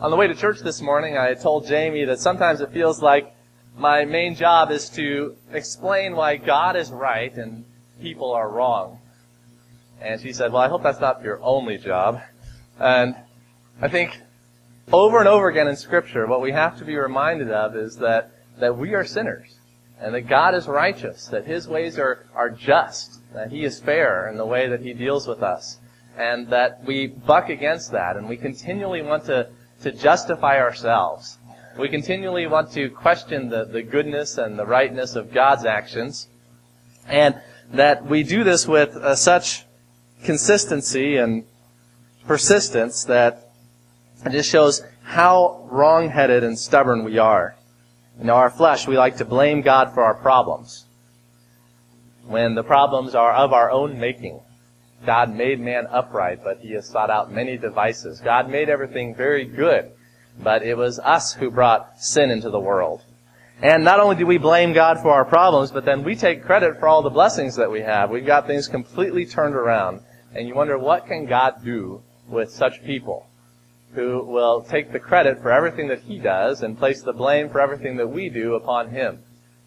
On the way to church this morning, I told Jamie that sometimes it feels like my main job is to explain why God is right and people are wrong. And she said, well, I hope that's not your only job. And I think over and over again in Scripture, what we have to be reminded of is that we are sinners, and that God is righteous, that His ways are just, that He is fair in the way that He deals with us, and that we buck against that, and we continually want to justify ourselves. We continually want to question the goodness and the rightness of God's actions, and that we do this with such consistency and persistence that it just shows how wrong-headed and stubborn we are. In our flesh, we like to blame God for our problems, when the problems are of our own making. God made man upright, but He has sought out many devices. God made everything very good, but it was us who brought sin into the world. And not only do we blame God for our problems, but then we take credit for all the blessings that we have. We've got things completely turned around. And you wonder, what can God do with such people who will take the credit for everything that He does and place the blame for everything that we do upon Him?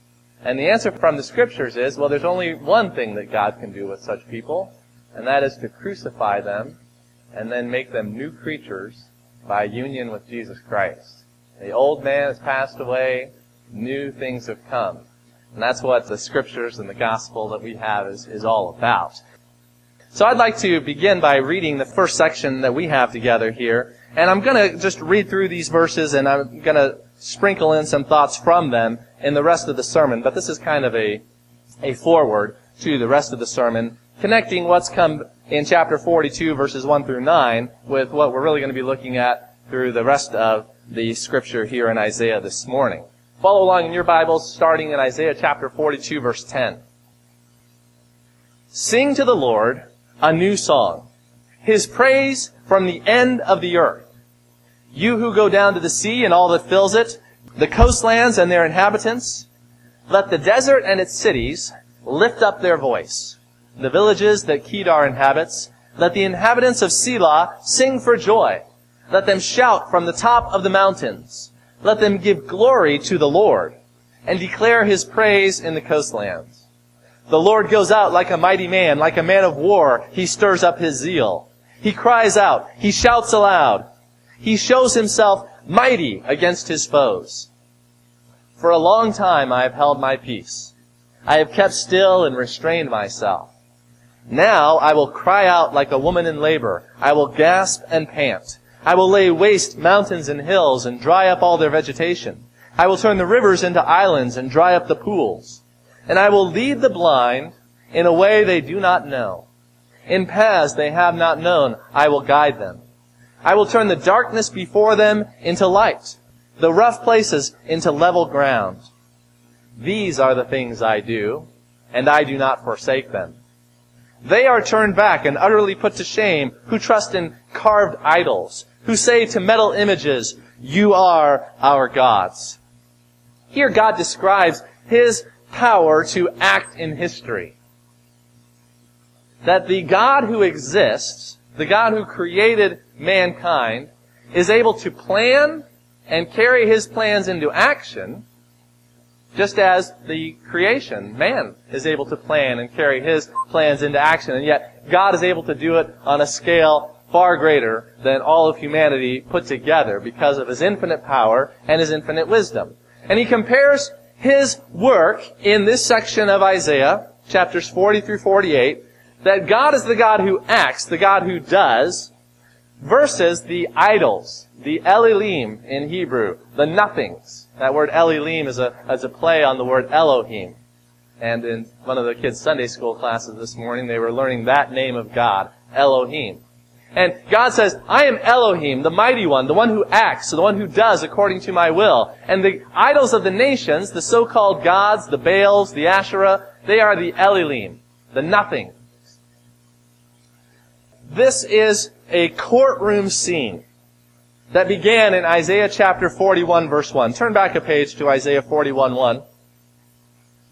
And the answer from the Scriptures is, well, there's only one thing that God can do with such people, and that is to crucify them and then make them new creatures by union with Jesus Christ. The old man has passed away, new things have come. And that's what the Scriptures and the gospel that we have is all about. So I'd like to begin by reading the first section that we have together here. And I'm going to just read through these verses, and I'm going to sprinkle in some thoughts from them in the rest of the sermon. But this is kind of a foreword to the rest of the sermon, connecting what's come in chapter 42, verses 1 through 9, with what we're really going to be looking at through the rest of the Scripture here in Isaiah this morning. Follow along in your Bibles, starting in Isaiah chapter 42, verse 10. Sing to the Lord a new song, His praise from the end of the earth. You who go down to the sea and all that fills it, the coastlands and their inhabitants, let the desert and its cities lift up their voice. The villages that Kedar inhabits, let the inhabitants of Selah sing for joy. Let them shout from the top of the mountains. Let them give glory to the Lord and declare His praise in the coastlands. The Lord goes out like a mighty man, like a man of war. He stirs up His zeal. He cries out. He shouts aloud. He shows Himself mighty against His foes. For a long time I have held my peace. I have kept still and restrained myself. Now I will cry out like a woman in labor. I will gasp and pant. I will lay waste mountains and hills and dry up all their vegetation. I will turn the rivers into islands and dry up the pools. And I will lead the blind in a way they do not know. In paths they have not known, I will guide them. I will turn the darkness before them into light, the rough places into level ground. These are the things I do, and I do not forsake them. They are turned back and utterly put to shame who trust in carved idols, who say to metal images, you are our gods. Here God describes His power to act in history. That the God who exists, the God who created mankind, is able to plan and carry His plans into action, just as the creation, man, is able to plan and carry his plans into action. And yet, God is able to do it on a scale far greater than all of humanity put together because of His infinite power and His infinite wisdom. And He compares His work in this section of Isaiah, chapters 40 through 48, that God is the God who acts, the God who does, versus the idols, the Elilim in Hebrew, the nothings. That word Elilim is a play on the word Elohim. And in one of the kids' Sunday school classes this morning, they were learning that name of God, Elohim. And God says, I am Elohim, the mighty one, the one who acts, the one who does according to my will. And the idols of the nations, the so-called gods, the Baals, the Asherah, they are the Elilim, the nothing. This is a courtroom scene that began in Isaiah chapter 41, verse 1. Turn back a page to Isaiah 41:1.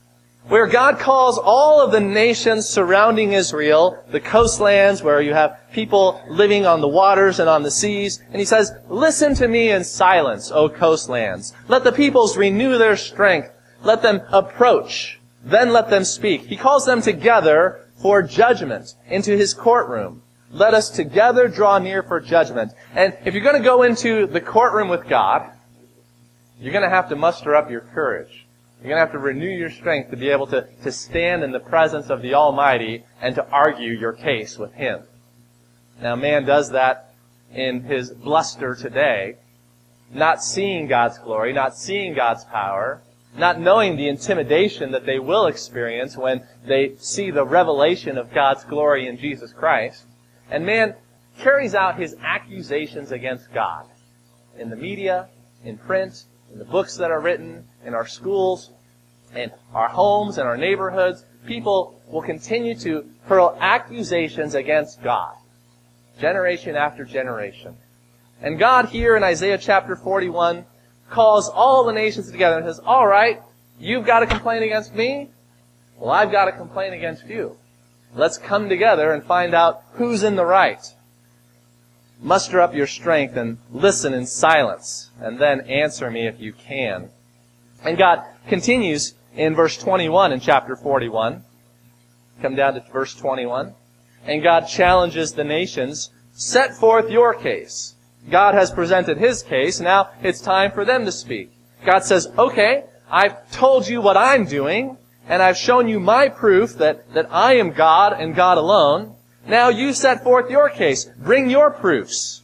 where God calls all of the nations surrounding Israel, the coastlands where you have people living on the waters and on the seas, and he says, "Listen to me in silence, O coastlands. Let the peoples renew their strength. Let them approach, then let them speak." He calls them together for judgment into his courtroom. Let us together draw near for judgment. And if you're going to go into the courtroom with God, you're going to have to muster up your courage. You're going to have to renew your strength to be able to stand in the presence of the Almighty and to argue your case with Him. Now, man does that in his bluster today, not seeing God's glory, not seeing God's power, not knowing the intimidation that they will experience when they see the revelation of God's glory in Jesus Christ. And man carries out his accusations against God in the media, in print, in the books that are written, in our schools, in our homes, in our neighborhoods. People will continue to hurl accusations against God, generation after generation. And God here in Isaiah chapter 41 calls all the nations together and says, "All right, you've got a complaint against me? Well, I've got a complaint against you. Let's come together and find out who's in the right. Muster up your strength and listen in silence, and then answer me if you can." And God continues in verse 21 in chapter 41. Come down to verse 21. And God challenges the nations, "Set forth your case." God has presented His case. Now it's time for them to speak. God says, "Okay, I've told you what I'm doing, and I've shown you my proof that I am God and God alone. Now you set forth your case. Bring your proofs.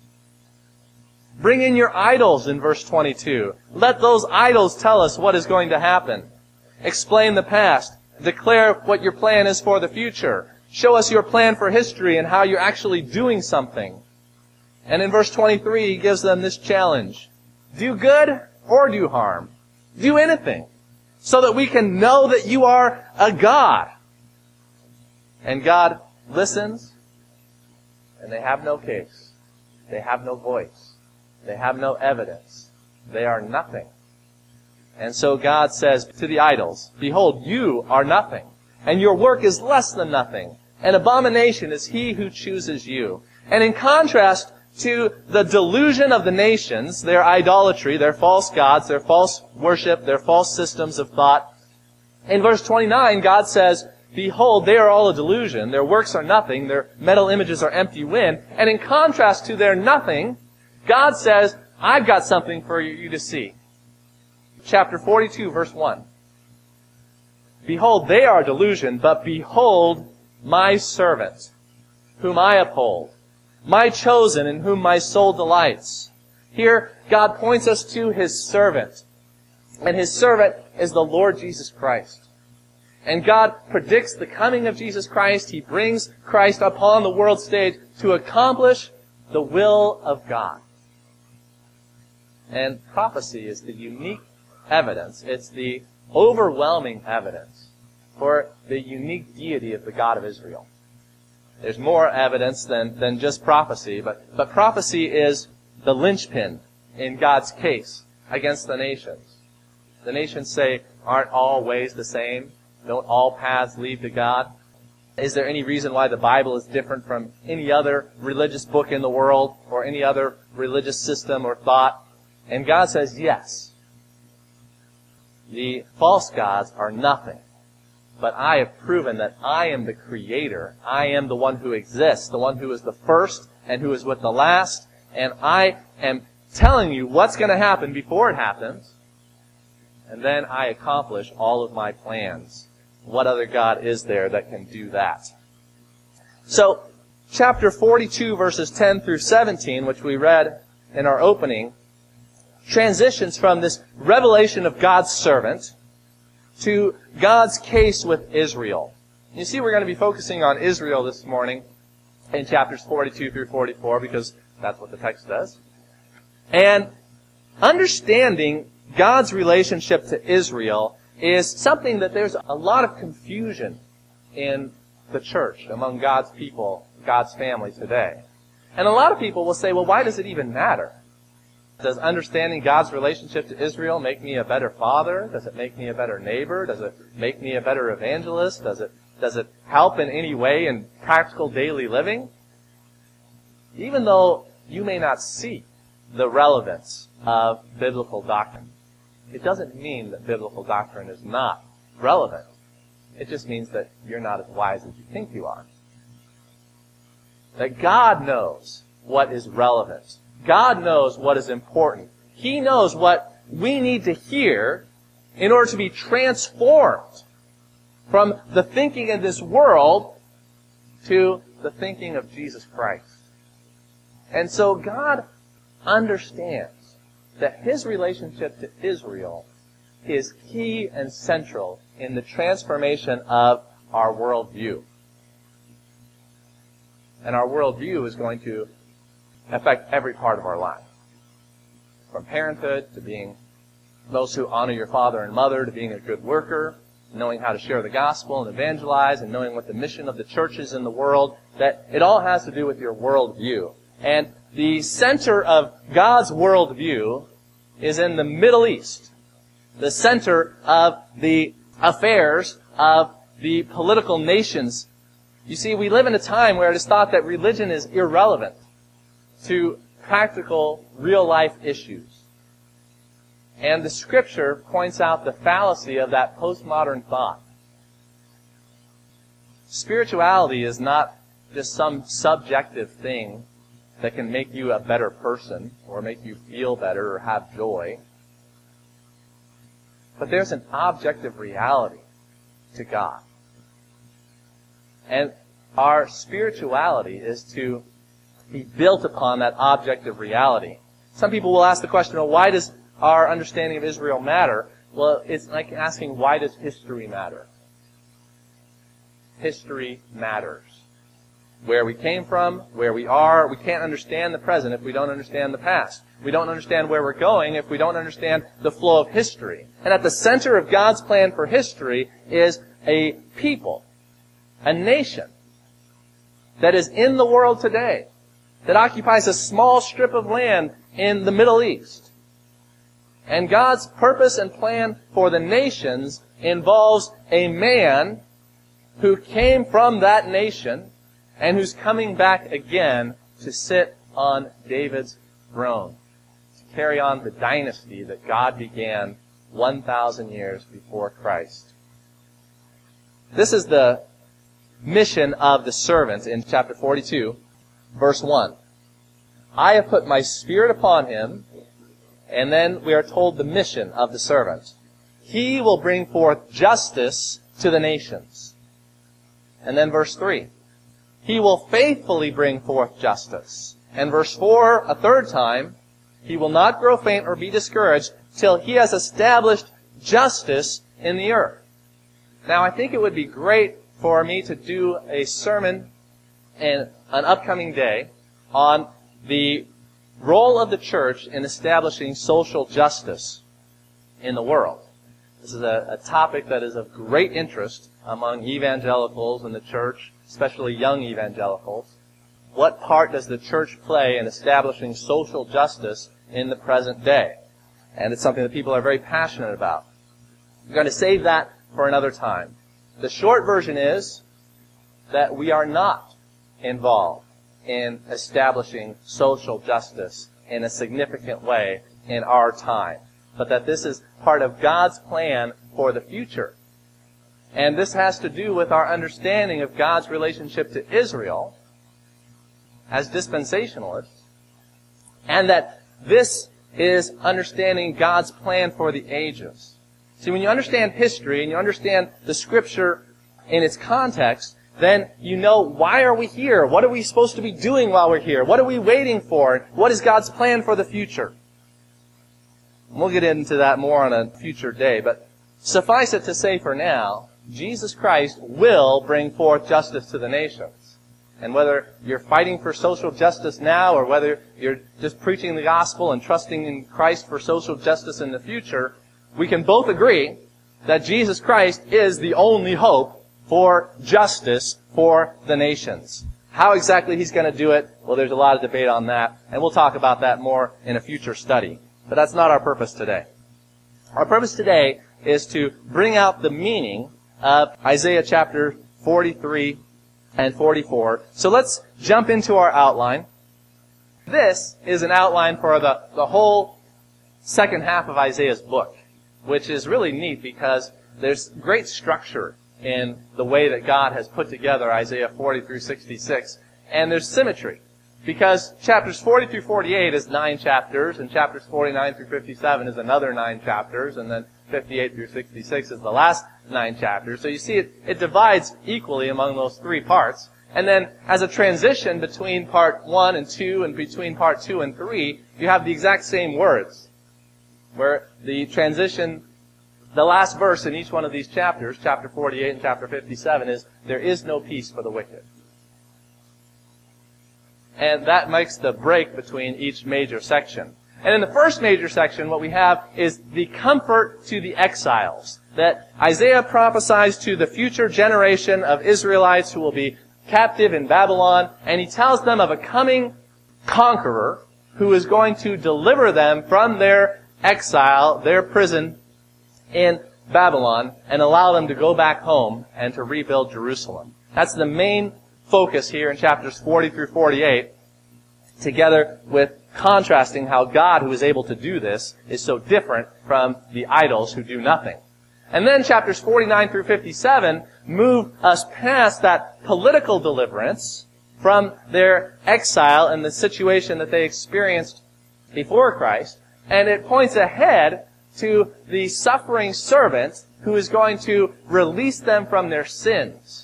Bring in your idols," in verse 22. "Let those idols tell us what is going to happen. Explain the past. Declare what your plan is for the future. Show us your plan for history and how you're actually doing something." And in verse 23, He gives them this challenge. Do good or do harm. Do anything, so that we can know that you are a God. And God listens, and they have no case. They have no voice. They have no evidence. They are nothing. And so God says to the idols, "Behold, you are nothing, and your work is less than nothing. An abomination is he who chooses you." And in contrast to the delusion of the nations, their idolatry, their false gods, their false worship, their false systems of thought, in verse 29, God says, "Behold, they are all a delusion. Their works are nothing. Their metal images are empty wind." And in contrast to their nothing, God says, "I've got something for you to see." Chapter 42, verse 1. "Behold, they are a delusion, but behold my servant, whom I uphold, my chosen, in whom my soul delights." Here, God points us to His servant. And His servant is the Lord Jesus Christ. And God predicts the coming of Jesus Christ. He brings Christ upon the world stage to accomplish the will of God. And prophecy is the unique evidence. It's the overwhelming evidence for the unique deity of the God of Israel. There's more evidence than just prophecy, but prophecy is the linchpin in God's case against the nations. The nations say, "Aren't all ways the same? Don't all paths lead to God? Is there any reason why the Bible is different from any other religious book in the world or any other religious system or thought?" And God says, yes. The false gods are nothing. But I have proven that I am the Creator. I am the one who exists, the one who is the first and who is with the last. And I am telling you what's going to happen before it happens. And then I accomplish all of my plans. What other God is there that can do that? So, chapter 42, verses 10 through 17, which we read in our opening, transitions from this revelation of God's servant to God's case with Israel. You see, we're going to be focusing on Israel this morning in chapters 42 through 44 because that's what the text does. And understanding God's relationship to Israel is something that there's a lot of confusion in the church, among God's people, God's family today. And a lot of people will say, well, why does it even matter? Does understanding God's relationship to Israel make me a better father? Does it make me a better neighbor? Does it make me a better evangelist? Does it help in any way in practical daily living? Even though you may not see the relevance of biblical doctrine, it doesn't mean that biblical doctrine is not relevant. It just means that you're not as wise as you think you are. That God knows what is relevant. God knows what is important. He knows what we need to hear in order to be transformed from the thinking of this world to the thinking of Jesus Christ. And so God understands that His relationship to Israel is key and central in the transformation of our worldview. And our worldview is going to affect every part of our life. From parenthood to being those who honor your father and mother, to being a good worker, knowing how to share the gospel and evangelize, and knowing what the mission of the church is in the world, that it all has to do with your worldview. And the center of God's worldview is in the Middle East. The center of the affairs of the political nations. You see, we live in a time where it is thought that religion is irrelevant to practical, real-life issues. And the Scripture points out the fallacy of that postmodern thought. Spirituality is not just some subjective thing that can make you a better person or make you feel better or have joy. But there's an objective reality to God. And our spirituality is to be built upon that objective reality. Some people will ask the question, well, why does our understanding of Israel matter? Well, it's like asking, why does history matter? History matters. Where we came from, where we are, we can't understand the present if we don't understand the past. We don't understand where we're going if we don't understand the flow of history. And at the center of God's plan for history is a people, a nation, that is in the world today, that occupies a small strip of land in the Middle East. And God's purpose and plan for the nations involves a man who came from that nation and who's coming back again to sit on David's throne, to carry on the dynasty that God began 1,000 years before Christ. This is the mission of the servant in chapter 42, verse 1. I have put my spirit upon him, and then we are told the mission of the servant. He will bring forth justice to the nations. And then verse 3. He will faithfully bring forth justice. And verse 4, a third time, he will not grow faint or be discouraged till he has established justice in the earth. Now, I think it would be great for me to do a sermon in an upcoming day on the role of the church in establishing social justice in the world. This is a topic that is of great interest among evangelicals in the church, especially young evangelicals. What part does the church play in establishing social justice in the present day? And it's something that people are very passionate about. We're going to save that for another time. The short version is that we are not involved in establishing social justice in a significant way in our time, but that this is part of God's plan for the future. And this has to do with our understanding of God's relationship to Israel as dispensationalists, and that this is understanding God's plan for the ages. See, when you understand history and you understand the Scripture in its context, then you know, why are we here? What are we supposed to be doing while we're here? What are we waiting for? What is God's plan for the future? We'll get into that more on a future day, but suffice it to say for now, Jesus Christ will bring forth justice to the nations. And whether you're fighting for social justice now or whether you're just preaching the gospel and trusting in Christ for social justice in the future, we can both agree that Jesus Christ is the only hope for justice for the nations. How exactly he's going to do it, well, there's a lot of debate on that, and we'll talk about that more in a future study. But that's not our purpose today. Our purpose today is to bring out the meaning of Isaiah chapter 43 and 44. So let's jump into our outline. This is an outline for the whole second half of Isaiah's book, which is really neat because there's great structure in the way that God has put together Isaiah 40 through 66. And there's symmetry, because chapters 40 through 48 is 9 chapters, and chapters 49 through 57 is another 9 chapters, and then 58 through 66 is the last 9 chapters. So you see it divides equally among those 3 parts. And then as a transition between part 1 and 2 and between part 2 and 3, you have the exact same words, where the transition, the last verse in each one of these chapters, chapter 48 and chapter 57, is, "There is no peace for the wicked." And that makes the break between each major section. And in the first major section, what we have is the comfort to the exiles, that Isaiah prophesies to the future generation of Israelites who will be captive in Babylon, and he tells them of a coming conqueror who is going to deliver them from their exile, their prison in Babylon, and allow them to go back home and to rebuild Jerusalem. That's the main focus here in chapters 40 through 48, together with contrasting how God, who is able to do this, is so different from the idols who do nothing. And then chapters 49 through 57 move us past that political deliverance from their exile and the situation that they experienced before Christ, and it points ahead to the suffering servant who is going to release them from their sins,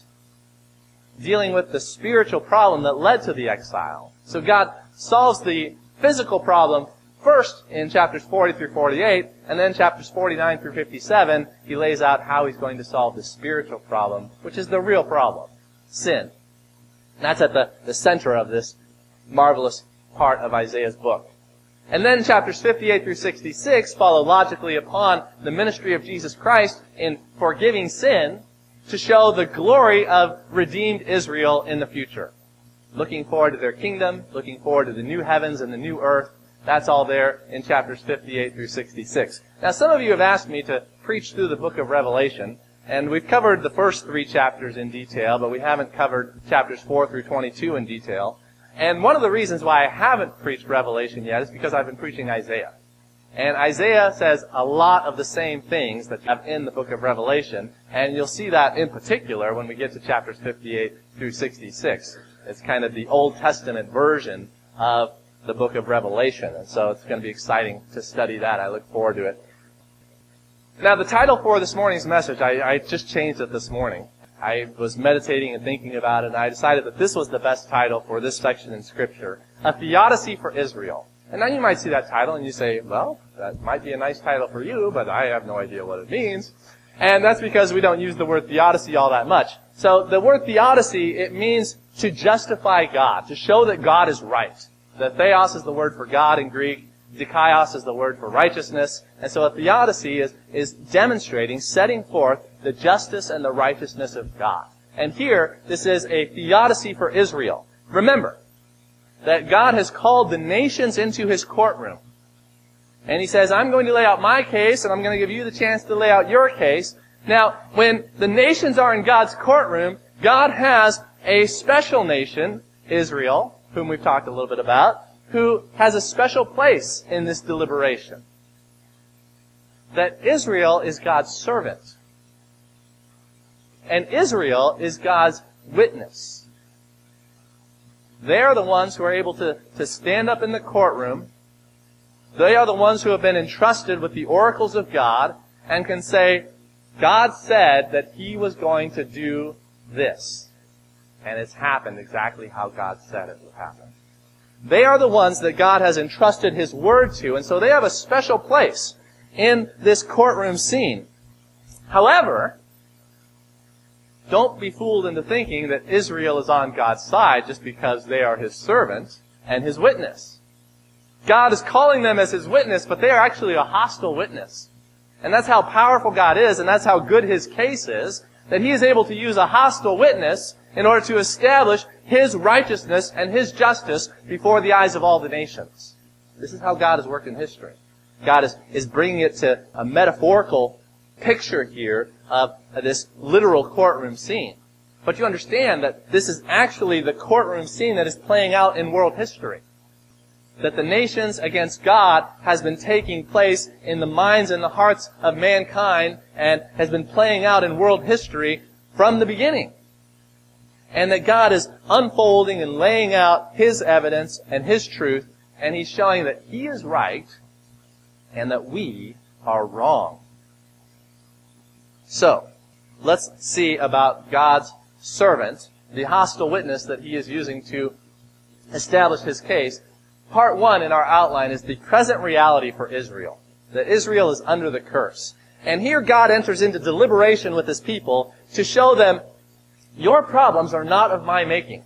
dealing with the spiritual problem that led to the exile. So God solves the physical problem first in chapters 40 through 48, and then chapters 49 through 57, he lays out how he's going to solve the spiritual problem, which is the real problem, sin. And that's at the center of this marvelous part of Isaiah's book. And then chapters 58 through 66 follow logically upon the ministry of Jesus Christ in forgiving sin to show the glory of redeemed Israel in the future. Looking forward to their kingdom, looking forward to the new heavens and the new earth. That's all there in chapters 58 through 66. Now, some of you have asked me to preach through the book of Revelation, and we've covered the first 3 chapters in detail, but we haven't covered chapters 4 through 22 in detail. And one of the reasons why I haven't preached Revelation yet is because I've been preaching Isaiah. And Isaiah says a lot of the same things that you have in the book of Revelation, and you'll see that in particular when we get to chapters 58 through 66. It's kind of the Old Testament version of the book of Revelation, and so it's going to be exciting to study that. I look forward to it. Now, the title for this morning's message, I just changed it this morning. I was meditating and thinking about it, and I decided that this was the best title for this section in Scripture, A Theodicy for Israel. And now you might see that title and you say, well, that might be a nice title for you, but I have no idea what it means. And that's because we don't use the word theodicy all that much. So the word theodicy, it means to justify God, to show that God is right. The theos is the word for God in Greek. Dikaios is the word for righteousness. And so a theodicy is demonstrating, setting forth the justice and the righteousness of God. And here, this is a theodicy for Israel. Remember that God has called the nations into His courtroom. And He says, I'm going to lay out my case, and I'm going to give you the chance to lay out your case. Now, when the nations are in God's courtroom, God has a special nation, Israel, whom we've talked a little bit about, who has a special place in this deliberation. That Israel is God's servant. And Israel is God's witness. They are the ones who are able to stand up in the courtroom. They are the ones who have been entrusted with the oracles of God and can say, God said that He was going to do this. And it's happened exactly how God said it would happen. They are the ones that God has entrusted His word to, and so they have a special place in this courtroom scene. However, don't be fooled into thinking that Israel is on God's side just because they are His servant and His witness. God is calling them as His witness, but they are actually a hostile witness. And that's how powerful God is, and that's how good His case is, that he is able to use a hostile witness in order to establish his righteousness and his justice before the eyes of all the nations. This is how God has worked in history. God is bringing it to a metaphorical picture here of this literal courtroom scene. But you understand that this is actually the courtroom scene that is playing out in world history. That the nations against God has been taking place in the minds and the hearts of mankind and has been playing out in world history from the beginning. And that God is unfolding and laying out His evidence and His truth, and He's showing that He is right and that we are wrong. So, let's see about God's servant, the hostile witness that He is using to establish His case. Part 1 in our outline is the present reality for Israel. That Israel is under the curse. And here God enters into deliberation with His people to show them, your problems are not of my making.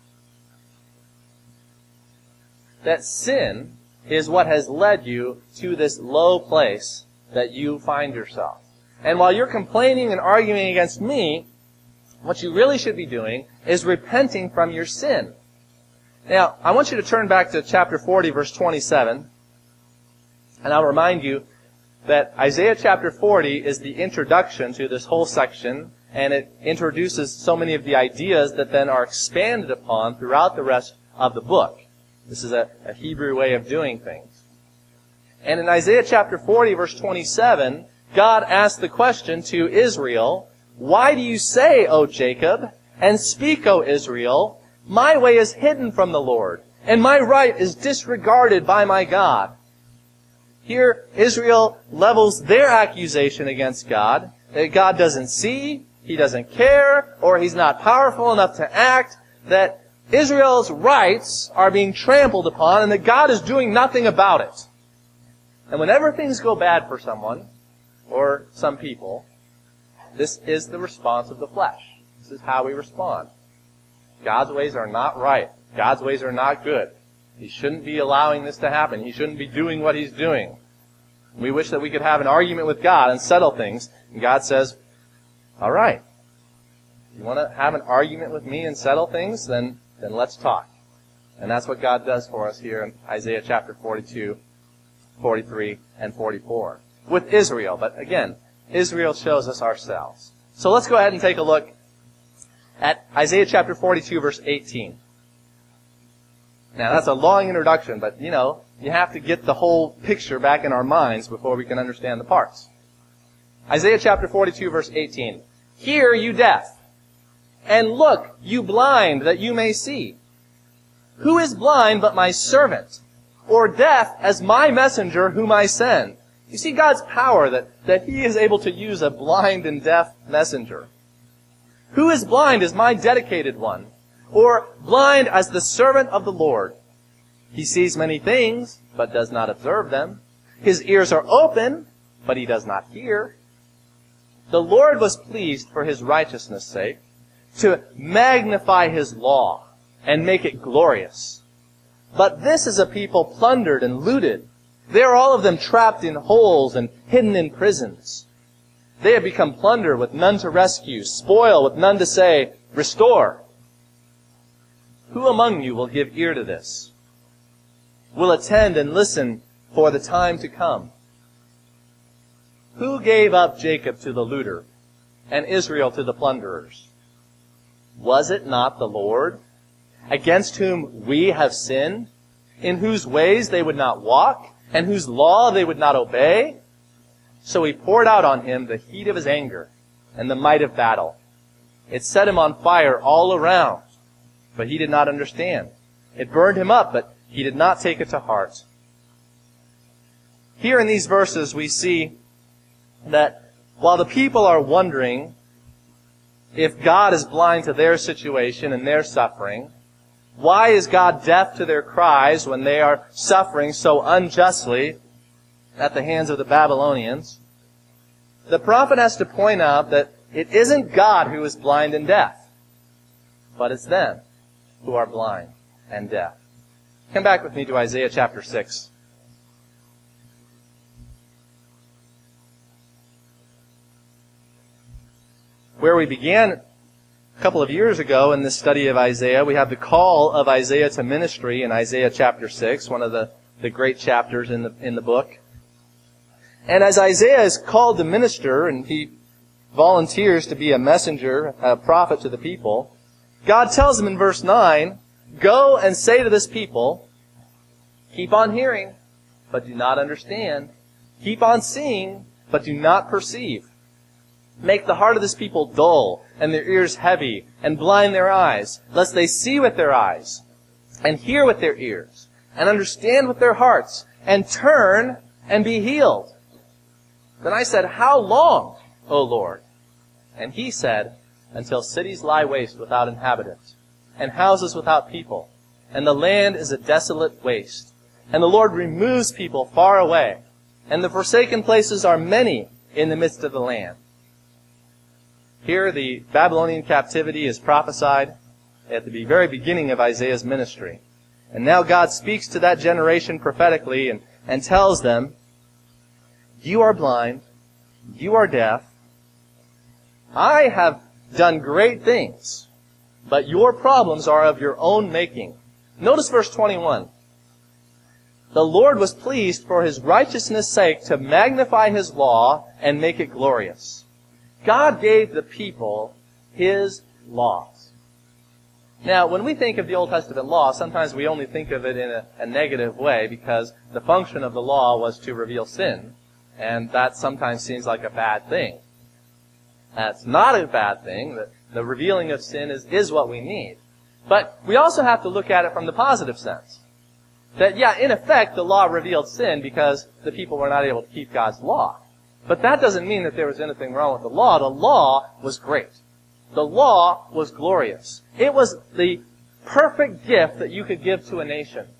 That sin is what has led you to this low place that you find yourself. And while you're complaining and arguing against me, what you really should be doing is repenting from your sin. Now, I want you to turn back to chapter 40, verse 27. And I'll remind you that Isaiah chapter 40 is the introduction to this whole section, and it introduces so many of the ideas that then are expanded upon throughout the rest of the book. This is a Hebrew way of doing things. And in Isaiah chapter 40, verse 27, God asked the question to Israel, why do you say, O Jacob, and speak, O Israel, my way is hidden from the Lord, and my right is disregarded by my God? Here, Israel levels their accusation against God, that God doesn't see, He doesn't care, or He's not powerful enough to act, that Israel's rights are being trampled upon, and that God is doing nothing about it. And whenever things go bad for someone, or some people, this is the response of the flesh. This is how we respond. God's ways are not right. God's ways are not good. He shouldn't be allowing this to happen. He shouldn't be doing what He's doing. We wish that we could have an argument with God and settle things. And God says, all right, you want to have an argument with me and settle things? Then let's talk. And that's what God does for us here in Isaiah chapter 42, 43, and 44. With Israel. But again, Israel shows us ourselves. So let's go ahead and take a look at Isaiah chapter 42, verse 18. Now, that's a long introduction, but, you have to get the whole picture back in our minds before we can understand the parts. Isaiah chapter 42, verse 18. Hear, you deaf, and look, you blind, that you may see. Who is blind but my servant, or deaf as my messenger whom I send? You see God's power that He is able to use a blind and deaf messenger. Who is blind as my dedicated one, or blind as the servant of the Lord? He sees many things, but does not observe them. His ears are open, but he does not hear. The Lord was pleased for His righteousness' sake to magnify His law and make it glorious. But this is a people plundered and looted. They are all of them trapped in holes and hidden in prisons. They have become plunder with none to rescue, spoil with none to say, restore. Who among you will give ear to this? Will attend and listen for the time to come? Who gave up Jacob to the looter and Israel to the plunderers? Was it not the Lord, against whom we have sinned, in whose ways they would not walk, and whose law they would not obey? So He poured out on him the heat of His anger and the might of battle. It set him on fire all around, but he did not understand. It burned him up, but he did not take it to heart. Here in these verses we see that while the people are wondering if God is blind to their situation and their suffering, why is God deaf to their cries when they are suffering so unjustly at the hands of the Babylonians? The prophet has to point out that it isn't God who is blind and deaf, but it's them who are blind and deaf. Come back with me to Isaiah chapter 6. where we began a couple of years ago in this study of Isaiah. We have the call of Isaiah to ministry in Isaiah chapter 6, one of the great chapters in the book. And as Isaiah is called to minister, and he volunteers to be a messenger, a prophet to the people, God tells him in verse 9, "Go and say to this people, keep on hearing, but do not understand. Keep on seeing, but do not perceive. Make the heart of this people dull, and their ears heavy, and blind their eyes, lest they see with their eyes, and hear with their ears, and understand with their hearts, and turn and be healed." Then I said, "How long, O Lord?" And he said, "Until cities lie waste without inhabitants, and houses without people, and the land is a desolate waste. And the Lord removes people far away, and the forsaken places are many in the midst of the land." Here the Babylonian captivity is prophesied at the very beginning of Isaiah's ministry. And now God speaks to that generation prophetically and tells them, "You are blind, you are deaf. I have done great things, but your problems are of your own making." Notice verse 21. "The Lord was pleased for his righteousness' sake to magnify his law and make it glorious." God gave the people his laws. Now, when we think of the Old Testament law, sometimes we only think of it in a negative way because the function of the law was to reveal sin, and that sometimes seems like a bad thing. That's not a bad thing. The revealing of sin is what we need. But we also have to look at it from the positive sense. That, yeah, in effect, the law revealed sin because the people were not able to keep God's law. But that doesn't mean that there was anything wrong with the law. The law was great. The law was glorious. It was the perfect gift that you could give to a nation.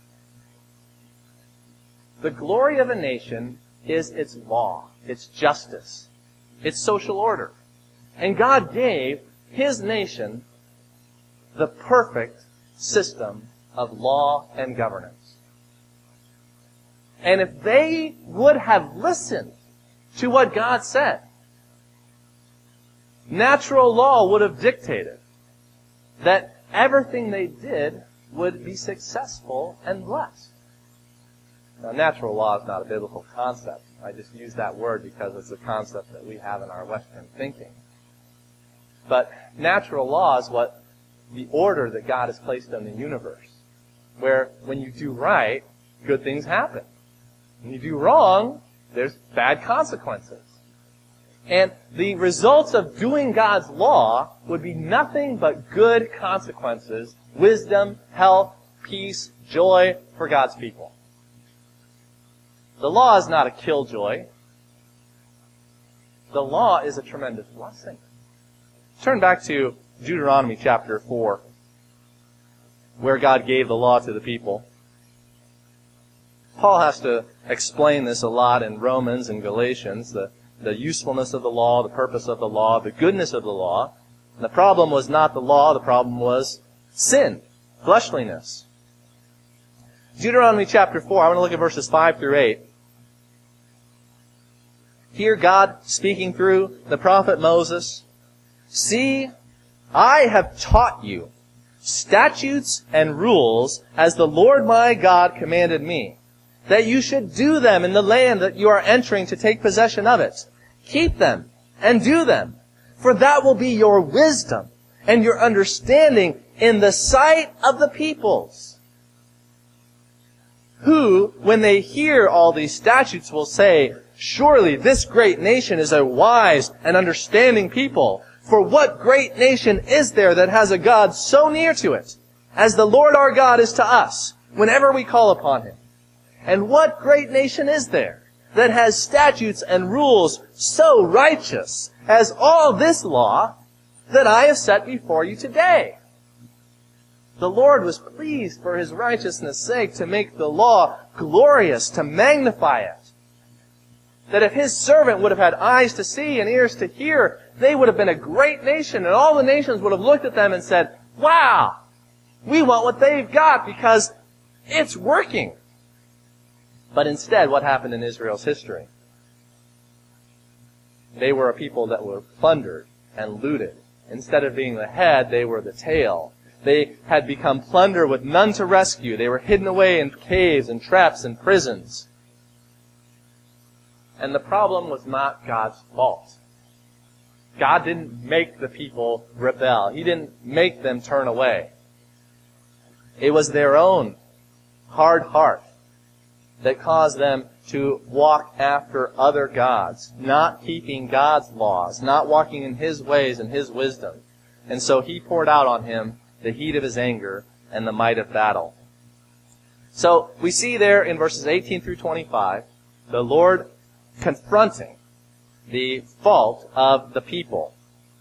The glory of a nation is its law, its justice, its social order. And God gave his nation the perfect system of law and governance. And if they would have listened to what God said, natural law would have dictated that everything they did would be successful and blessed. Now, natural law is not a biblical concept. I just use that word because it's a concept that we have in our Western thinking. But natural law is what the order that God has placed in the universe, where when you do right, good things happen. When you do wrong, there's bad consequences. And the results of doing God's law would be nothing but good consequences, wisdom, health, peace, joy for God's people. The law is not a killjoy. The law is a tremendous blessing. Turn back to Deuteronomy chapter 4, where God gave the law to the people. Paul has to explain this a lot in Romans and Galatians, the usefulness of the law, the purpose of the law, the goodness of the law. And the problem was not the law, the problem was sin, fleshliness. Deuteronomy chapter 4, I want to look at verses 5 through 8. Here God speaking through the prophet Moses, "See, I have taught you statutes and rules as the Lord my God commanded me, that you should do them in the land that you are entering to take possession of it. Keep them and do them, for that will be your wisdom and your understanding in the sight of the peoples, who, when they hear all these statutes, will say, 'Surely this great nation is a wise and understanding people. For what great nation is there that has a God so near to it, as the Lord our God is to us, whenever we call upon him? And what great nation is there that has statutes and rules so righteous as all this law that I have set before you today?' The Lord was pleased for his righteousness' sake to make the law glorious, to magnify it. That if his servant would have had eyes to see and ears to hear, they would have been a great nation, and all the nations would have looked at them and said, 'Wow, we want what they've got because it's working.' But instead, what happened in Israel's history? They were a people that were plundered and looted. Instead of being the head, they were the tail. They had become plunder with none to rescue. They were hidden away in caves and traps and prisons. And the problem was not God's fault. God didn't make the people rebel. He didn't make them turn away. It was their own hard heart that caused them to walk after other gods, not keeping God's laws, not walking in His ways and His wisdom. And so He poured out on him the heat of His anger and the might of battle. So we see there in verses 18 through 25, the Lord confronting the fault of the people.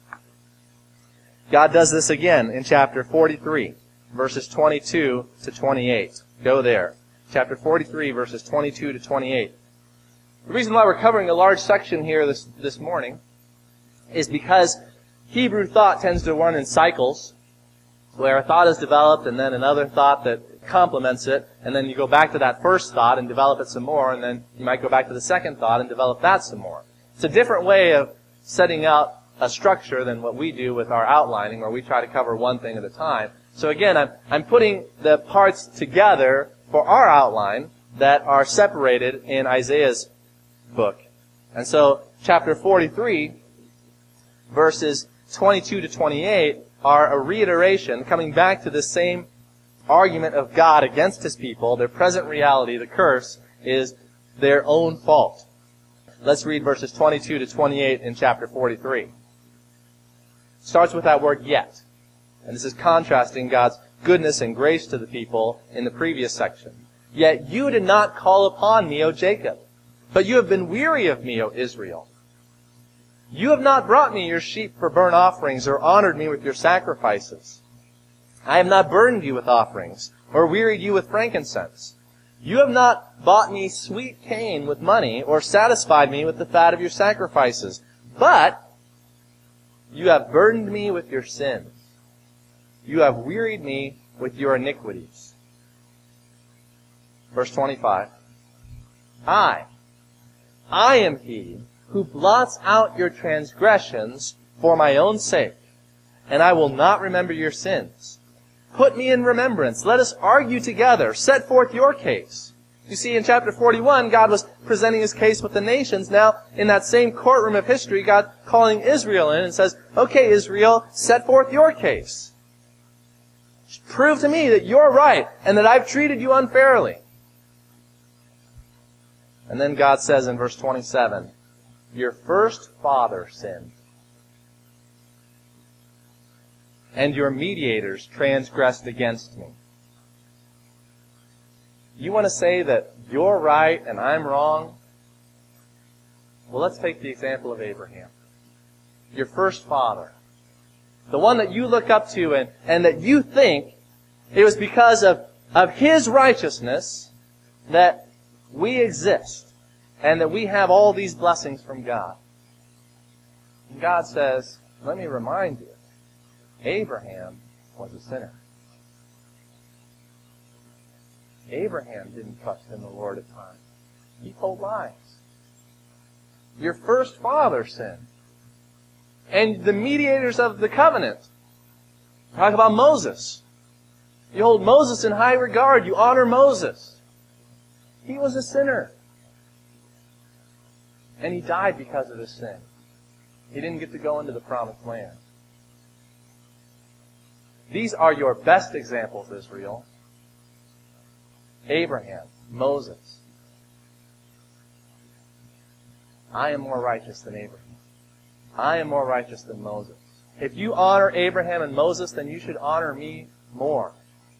God does this again in chapter 43, verses 22 to 28. Go there. Chapter 43, verses 22 to 28. The reason why we're covering a large section here this morning is because Hebrew thought tends to run in cycles, where a thought is developed and then another thought that complements it, and then you go back to that first thought and develop it some more, and then you might go back to the second thought and develop that some more. It's a different way of setting out a structure than what we do with our outlining, where we try to cover one thing at a time. So again, I'm putting the parts together for our outline that are separated in Isaiah's book. And so, chapter 43, verses 22 to 28 are a reiteration, coming back to the same argument of God against His people. Their present reality, the curse, is their own fault. Let's read verses 22 to 28 in chapter 43. It starts with that word yet. And this is contrasting God's goodness and grace to the people in the previous section. Yet you did not call upon me, O Jacob, but you have been weary of me, O Israel. You have not brought me your sheep for burnt offerings or honored me with your sacrifices. I have not burdened you with offerings or wearied you with frankincense. You have not bought me sweet cane with money or satisfied me with the fat of your sacrifices. But you have burdened me with your sins. You have wearied me with your iniquities. Verse 25. I am He who blots out your transgressions for my own sake, and I will not remember your sins. Put me in remembrance. Let us argue together. Set forth your case. You see, in chapter 41, God was presenting His case with the nations. Now, in that same courtroom of history, God calling Israel in and says, okay, Israel, set forth your case. Prove to me that you're right and that I've treated you unfairly. And then God says in verse 27, your first father sinned, and your mediators transgressed against me. You want to say that you're right and I'm wrong? Well, let's take the example of Abraham. Your first father. The one that you look up to and that you think it was because of his righteousness that we exist and that we have all these blessings from God. And God says, let me remind you, Abraham was a sinner. Abraham didn't trust in the Lord at times. He told lies. Your first father sinned. And the mediators of the covenant, talk about Moses. You hold Moses in high regard. You honor Moses. He was a sinner. And he died because of his sin. He didn't get to go into the promised land. These are your best examples, Israel. Abraham, Moses. I am more righteous than Abraham. I am more righteous than Moses. If you honor Abraham and Moses, then you should honor me more.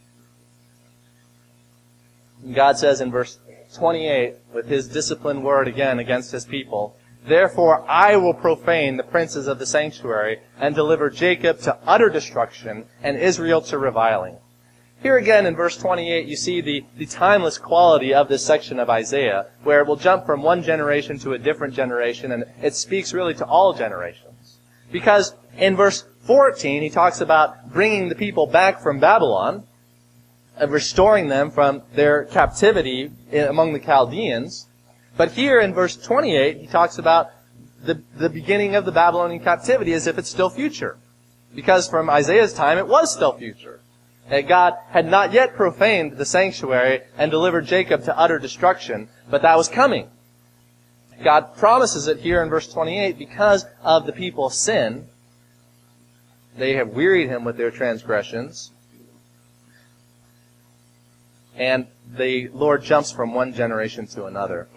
And God says in verse 28, with His disciplined word again against His people, therefore I will profane the princes of the sanctuary and deliver Jacob to utter destruction and Israel to reviling. Here again in verse 28 you see the timeless quality of this section of Isaiah, where it will jump from one generation to a different generation, and it speaks really to all generations. Because in verse 14 he talks about bringing the people back from Babylon, of restoring them from their captivity among the Chaldeans. But here in verse 28 he talks about the beginning of the Babylonian captivity as if it's still future. Because from Isaiah's time, it was still future. And God had not yet profaned the sanctuary and delivered Jacob to utter destruction, but that was coming. God promises it here in verse 28 because of the people's sin. They have wearied him with their transgressions. And the Lord jumps from one generation to another.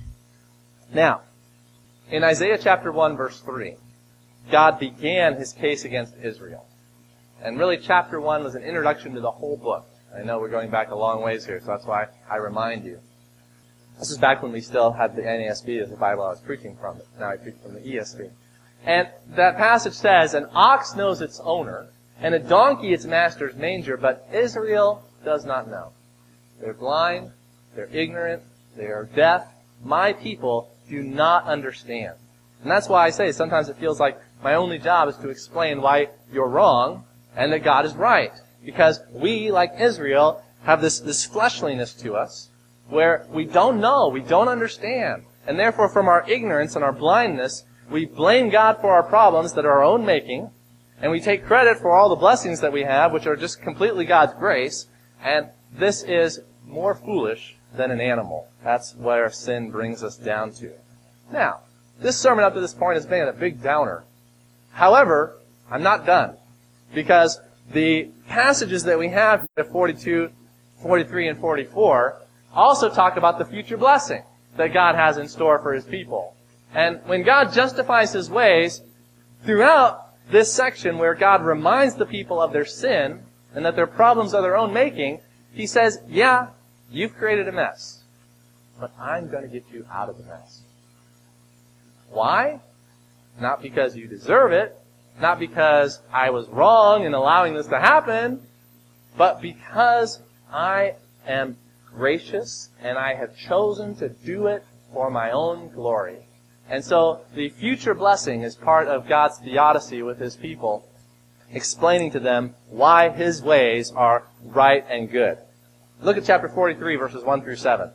Now, in Isaiah chapter 1, verse 3, God began his case against Israel. And really, chapter 1 was an introduction to the whole book. I know we're going back a long ways here, so that's why I remind you. This is back when we still had the NASB as the Bible I was preaching from. Now I preach from the ESV. And that passage says, an ox knows its owner, and a donkey its master's manger, but Israel does not know. They're blind, they're ignorant, they are deaf. My people do not understand. And that's why I say sometimes it feels like my only job is to explain why you're wrong and that God is right. Because we, like Israel, have this fleshliness to us where we don't know, we don't understand. And therefore from our ignorance and our blindness, we blame God for our problems that are our own making, and we take credit for all the blessings that we have, which are just completely God's grace, and this is more foolish than an animal. That's where sin brings us down to. Now, this sermon up to this point has been a big downer. However, I'm not done. Because the passages that we have in 42, 43, and 44 also talk about the future blessing that God has in store for his people. And when God justifies his ways, throughout this section where God reminds the people of their sin and that their problems are their own making, he says, yeah, you've created a mess, but I'm going to get you out of the mess. Why? Not because you deserve it, not because I was wrong in allowing this to happen, but because I am gracious and I have chosen to do it for my own glory. And so the future blessing is part of God's theodicy with his people, explaining to them why his ways are right and good. Look at chapter 43, verses 1 through 7.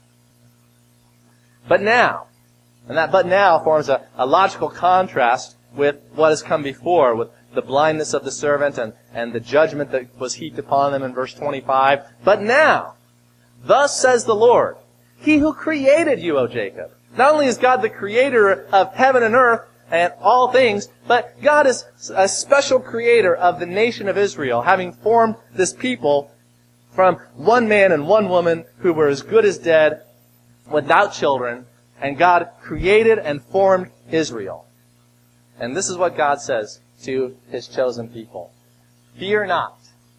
But now, and that but now forms a logical contrast with what has come before, with the blindness of the servant and the judgment that was heaped upon them in verse 25. But now, thus says the Lord, he who created you, O Jacob. Not only is God the creator of heaven and earth and all things, but God is a special creator of the nation of Israel, having formed this people from one man and one woman who were as good as dead, without children, and God created and formed Israel. And this is what God says to his chosen people. Fear not.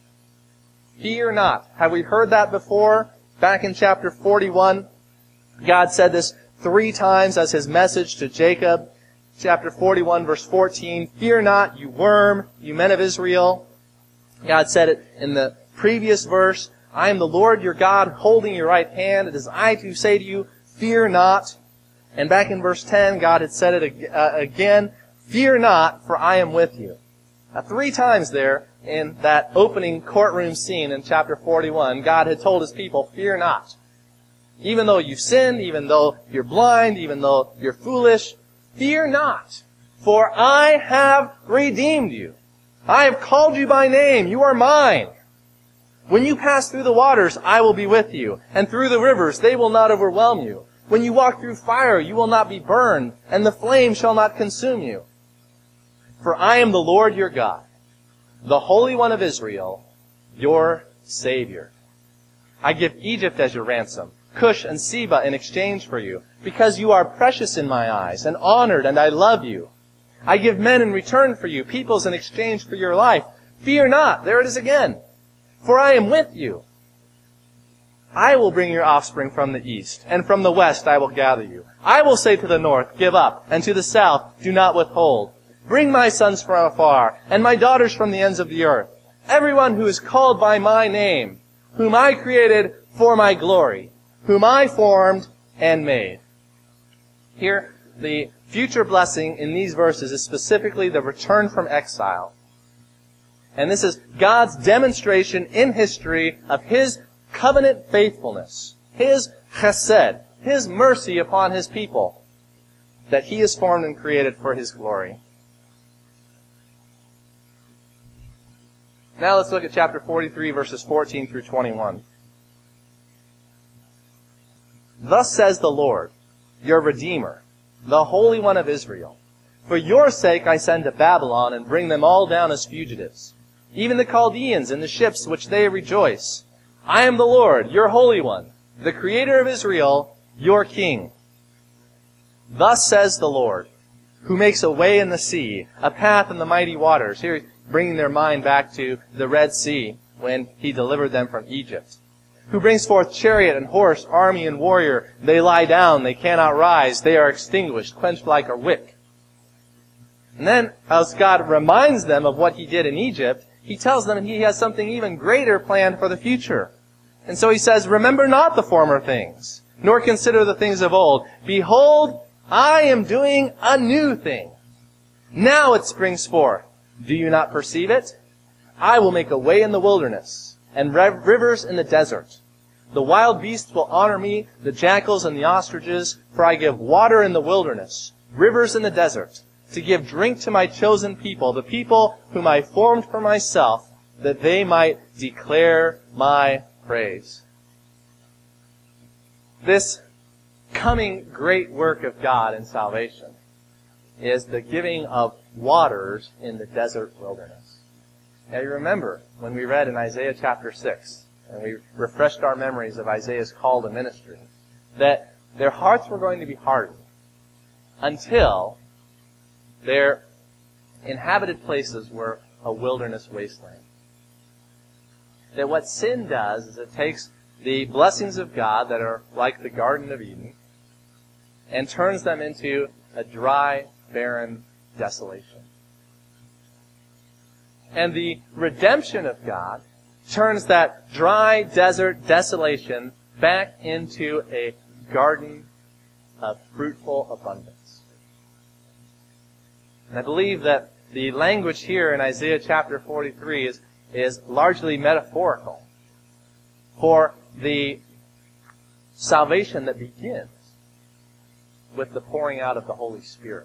Fear not. Have we heard that before? Back in chapter 41, God said this 3 times as his message to Jacob. Chapter 41, verse 14, fear not, you worm, you men of Israel. God said it in the previous verse, I am the Lord your God, holding your right hand. It is I who say to you, fear not. And back in verse 10, God had said it again, fear not, for I am with you. Now, 3 times there in that opening courtroom scene in chapter 41, God had told his people, fear not. Even though you've sinned, even though you're blind, even though you're foolish, fear not, for I have redeemed you. I have called you by name. You are mine. When you pass through the waters, I will be with you, and through the rivers, they will not overwhelm you. When you walk through fire, you will not be burned, and the flame shall not consume you. For I am the Lord your God, the Holy One of Israel, your Savior. I give Egypt as your ransom, Cush and Seba in exchange for you, because you are precious in my eyes, and honored, and I love you. I give men in return for you, peoples in exchange for your life. Fear not, there it is again, for I am with you. I will bring your offspring from the east, and from the west I will gather you. I will say to the north, give up, and to the south, do not withhold. Bring my sons from afar, and my daughters from the ends of the earth. Everyone who is called by my name, whom I created for my glory, whom I formed and made. Here, the future blessing in these verses is specifically the return from exile. And this is God's demonstration in history of his covenant faithfulness, his chesed, his mercy upon his people. that He is formed and created for His glory. Now let's look at chapter 43, verses 14 through 21. Thus says the Lord, your Redeemer, the Holy One of Israel. For your sake I send to Babylon and bring them all down as fugitives, even the Chaldeans and the ships which they rejoice. I am the Lord, your Holy One, the Creator of Israel, your King. Thus says the Lord, who makes a way in the sea, a path in the mighty waters. Here, bringing their mind back to the Red Sea when He delivered them from Egypt. Who brings forth chariot and horse, army and warrior. They lie down, they cannot rise. They are extinguished, quenched like a wick. And then, as God reminds them of what He did in Egypt, He tells them He has something even greater planned for the future. And so He says, remember not the former things, nor consider the things of old. Behold, I am doing a new thing. Now it springs forth. Do you not perceive it? I will make a way in the wilderness, and rivers in the desert. The wild beasts will honor me, the jackals and the ostriches, for I give water in the wilderness, rivers in the desert, to give drink to my chosen people, the people whom I formed for myself, that they might declare my praise. This coming great work of God in salvation is the giving of waters in the desert wilderness. Now you remember when we read in Isaiah chapter 6, and we refreshed our memories of Isaiah's call to ministry, that their hearts were going to be hardened until their inhabited places were a wilderness wasteland. That what sin does is it takes the blessings of God that are like the Garden of Eden and turns them into a dry, barren desolation. And the redemption of God turns that dry desert desolation back into a garden of fruitful abundance. And I believe that the language here in Isaiah chapter 43 is largely metaphorical for the salvation that begins with the pouring out of the Holy Spirit.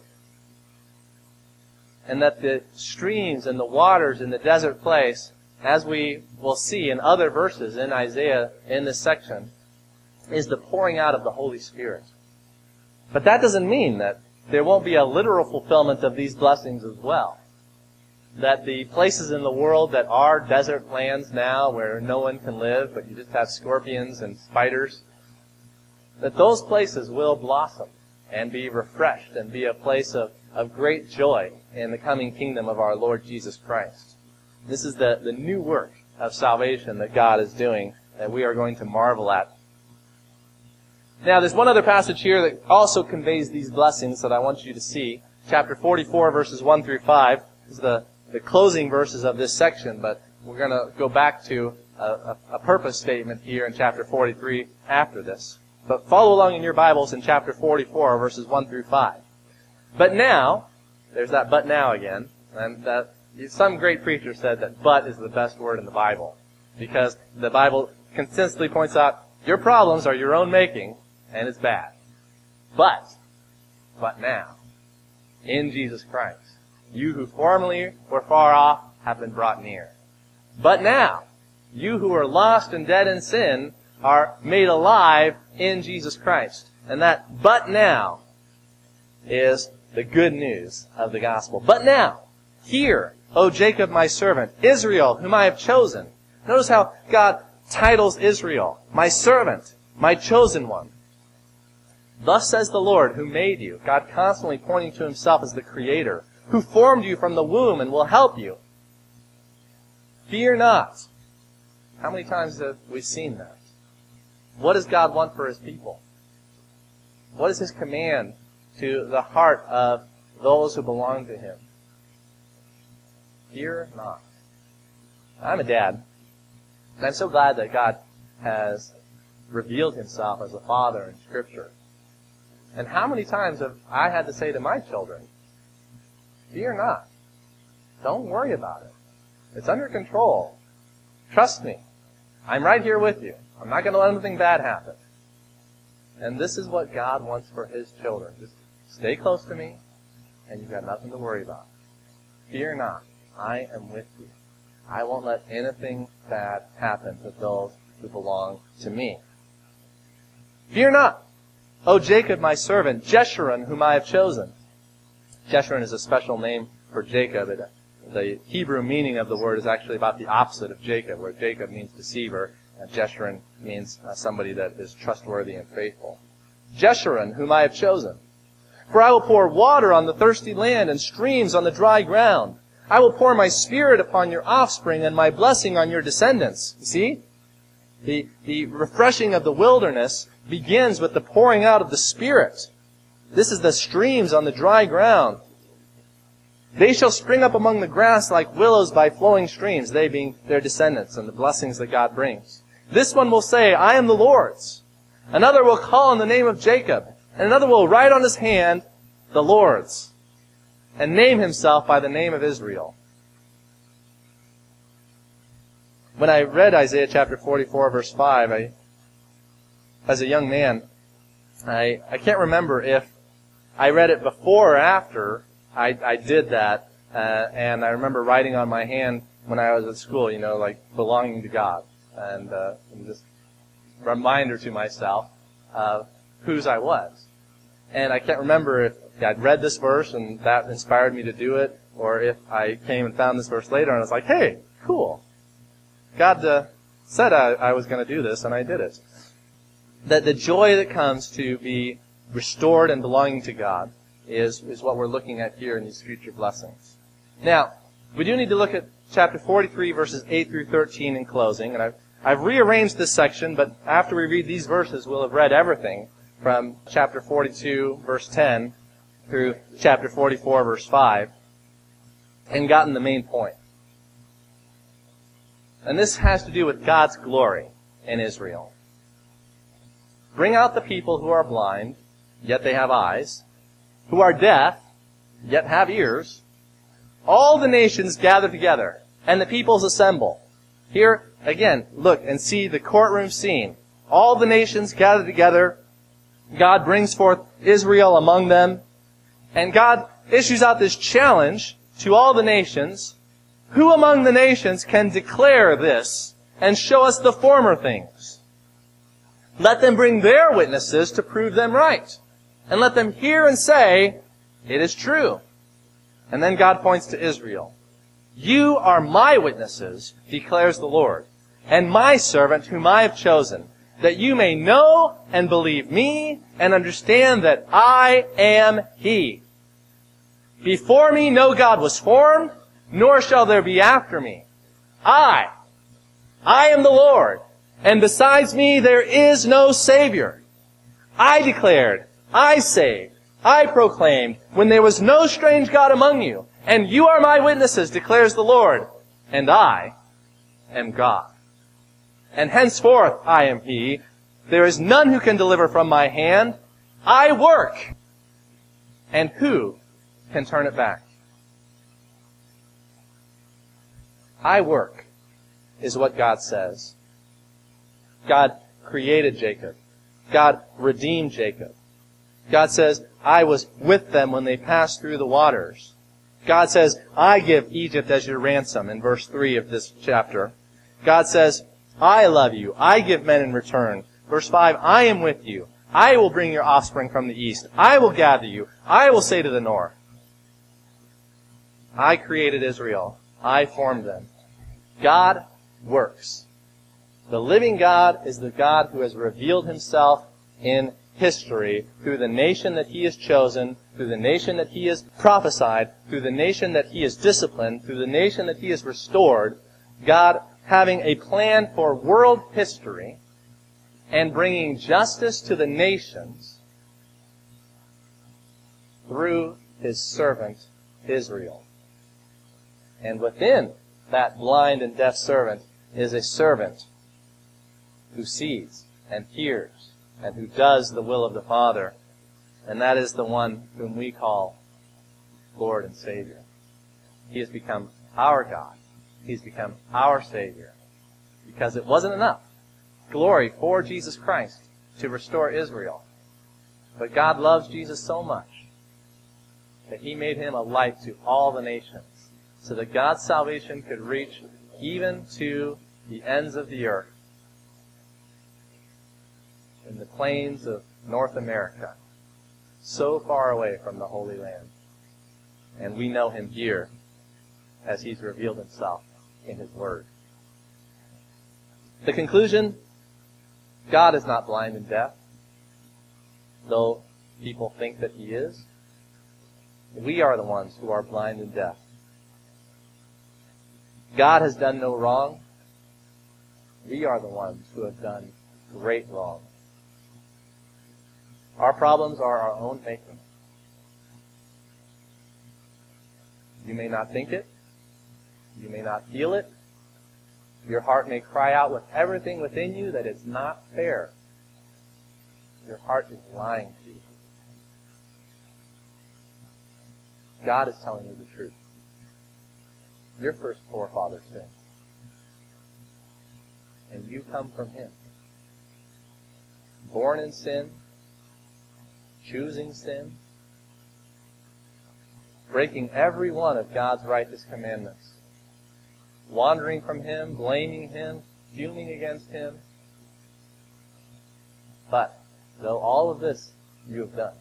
And that the streams and the waters in the desert place, as we will see in other verses in Isaiah in this section, is the pouring out of the Holy Spirit. But that doesn't mean that there won't be a literal fulfillment of these blessings as well. That the places in the world that are desert lands now where no one can live, but you just have scorpions and spiders, that those places will blossom and be refreshed and be a place of great joy in the coming kingdom of our Lord Jesus Christ. This is the new work of salvation that God is doing that we are going to marvel at. Now, there's one other passage here that also conveys these blessings that I want you to see. Chapter 44, verses 1 through 5 is the closing verses of this section, but we're going to go back to a purpose statement here in chapter 43 after this. But follow along in your Bibles in chapter 44, verses 1 through 5. But now, there's that but now again, and that some great preacher said that but is the best word in the Bible, because the Bible consistently points out your problems are your own making, and it's bad. But now, in Jesus Christ, you who formerly were far off have been brought near. But now, you who are lost and dead in sin are made alive in Jesus Christ. And that but now is the good news of the gospel. But now, hear, O Jacob my servant, Israel whom I have chosen. Notice how God titles Israel, my servant, my chosen one. Thus says the Lord who made you, God constantly pointing to Himself as the Creator, who formed you from the womb and will help you. Fear not. How many times have we seen that? What does God want for His people? What is His command to the heart of those who belong to Him? Fear not. I'm a dad, and I'm so glad that God has revealed Himself as a father in Scripture. And how many times have I had to say to my children, fear not. Don't worry about it. It's under control. Trust me. I'm right here with you. I'm not going to let anything bad happen. And this is what God wants for His children. Just Stay close to me, and you've got nothing to worry about. Fear not. I am with you. I won't let anything bad happen to those who belong to me. Fear not, O Jacob, my servant, Jeshurun, whom I have chosen. Jeshurun is a special name for Jacob. The Hebrew meaning of the word is actually about the opposite of Jacob, where Jacob means deceiver, and Jeshurun means somebody that is trustworthy and faithful. Jeshurun, whom I have chosen. For I will pour water on the thirsty land and streams on the dry ground. I will pour my Spirit upon your offspring and my blessing on your descendants. You see? The refreshing of the wilderness begins with the pouring out of the Spirit. This is the streams on the dry ground. They shall spring up among the grass like willows by flowing streams, they being their descendants and the blessings that God brings. This one will say, I am the Lord's. Another will call on the name of Jacob. And another will write on his hand, the Lord's, and name himself by the name of Israel. When I read Isaiah chapter 44, verse 5, as a young man, I can't remember if I read it before or after I did that. And I remember writing on my hand when I was at school, like belonging to God. And just a reminder to myself of whose I was. And I can't remember if I'd read this verse and that inspired me to do it, or if I came and found this verse later and I was like, hey, cool. God said I was going to do this, and I did it. That the joy that comes to be restored and belonging to God is what we're looking at here in these future blessings. Now, we do need to look at chapter 43, verses 8 through 13 in closing. And I've rearranged this section, but after we read these verses, we'll have read everything from chapter 42, verse 10, through chapter 44, verse 5, and gotten the main point. And this has to do with God's glory in Israel. Bring out the people who are blind, yet they have eyes, who are deaf, yet have ears. All the nations gather together, and the peoples assemble. Here, again, look and see the courtroom scene. All the nations gather together. God brings forth Israel among them. And God issues out this challenge to all the nations. Who among the nations can declare this and show us the former things? Let them bring their witnesses to prove them right. And let them hear and say, it is true. And then God points to Israel. You are my witnesses, declares the Lord, and my servant whom I have chosen, that you may know and believe me and understand that I am He. Before me no God was formed, nor shall there be after me. I am the Lord, and besides me there is no Savior. I declared, I saved, I proclaimed, when there was no strange God among you, and you are my witnesses, declares the Lord, and I am God. And henceforth I am He. There is none who can deliver from my hand. I work, and who can turn it back? I work is what God says. God created Jacob. God redeemed Jacob. God says, I was with them when they passed through the waters. God says, I give Egypt as your ransom in verse 3 of this chapter. God says, I love you. I give men in return. Verse 5, I am with you. I will bring your offspring from the east. I will gather you. I will say to the north. I created Israel. I formed them. God works. The living God is the God who has revealed Himself in history through the nation that He has chosen, through the nation that He has prophesied, through the nation that He has disciplined, through the nation that He has restored. God having a plan for world history and bringing justice to the nations through His servant Israel. And within that blind and deaf servant is a servant who sees and hears and who does the will of the Father. And that is the one whom we call Lord and Savior. He has become our God. He's become our Savior. Because it wasn't enough glory for Jesus Christ to restore Israel. But God loves Jesus so much that he made him a light to all the nations, so that God's salvation could reach even to the ends of the earth, in the plains of North America, so far away from the Holy Land. And we know him here as he's revealed himself in his word. The conclusion: God is not blind and deaf, though people think that he is. We are the ones who are blind and deaf. God has done no wrong. We are the ones who have done great wrong. Our problems are our own making. You may not think it. You may not feel it. Your heart may cry out with everything within you that it's not fair. Your heart is lying to you. God is telling you the truth. Your first forefather sinned. And you come from him. Born in sin, choosing sin, breaking every one of God's righteous commandments, wandering from him, blaming him, fuming against him. But, though all of this you have done,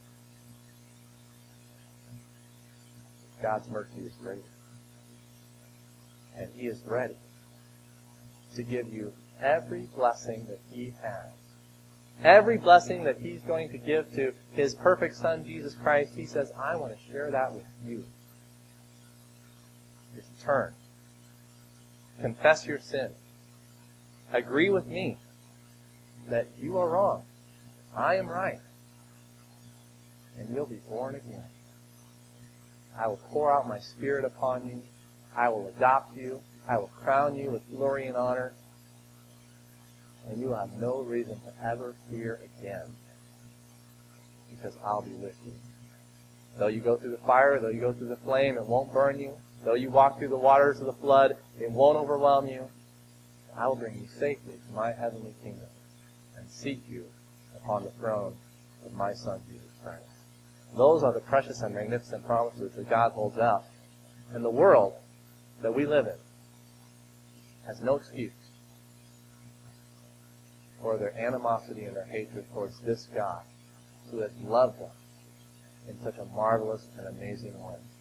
God's mercy is great. And he is ready to give you every blessing that he has. Every blessing that he's going to give to his perfect Son, Jesus Christ, he says, I want to share that with you. Just turn. Confess your sin. Agree with me that you are wrong. I am right. And you'll be born again. I will pour out my Spirit upon you. I will adopt you. I will crown you with glory and honor. And you will have no reason to ever fear again, because I'll be with you. Though you go through the fire, though you go through the flame, it won't burn you. Though you walk through the waters of the flood, it won't overwhelm you. I will bring you safely to my heavenly kingdom and seat you upon the throne of my Son, Jesus Christ. Those are the precious and magnificent promises that God holds out. And the world that we live in has no excuse for their animosity and their hatred towards this God who has loved them in such a marvelous and amazing way.